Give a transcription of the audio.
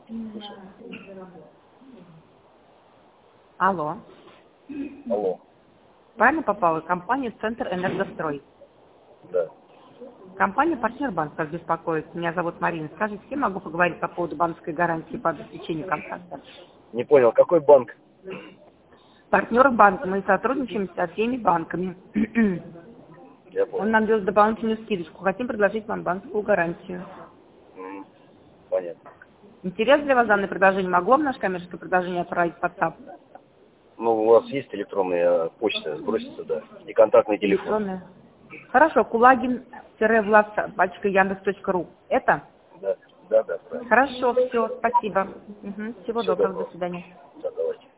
Алло. Алло. Правильно попала? Компания «Центр Энергострой». Да. Компания «Партнер Банк» вас беспокоит. Меня зовут Марина. Скажите, с кем могу поговорить по поводу банковской гарантии по обеспечению контракта? Не понял, какой банк? Партнер банк. Мы сотрудничаем со всеми банками. Я Он понял. нам делает дополнительную скидочку. Хотим предложить вам банковскую гарантию. Понятно. Интересно для вас данное предложение? Могу вам наше коммерческое предложение отправить в WhatsApp? Ну, у вас есть электронная почта, сбросите туда. И контактный телефон. Электронная. Хорошо. Kuлагин-Влад@Яндекс.ру. Это? Да, да, правильно. Хорошо, все, спасибо. Угу. Всего Всего доброго, до доброго. свидания. Да, давайте.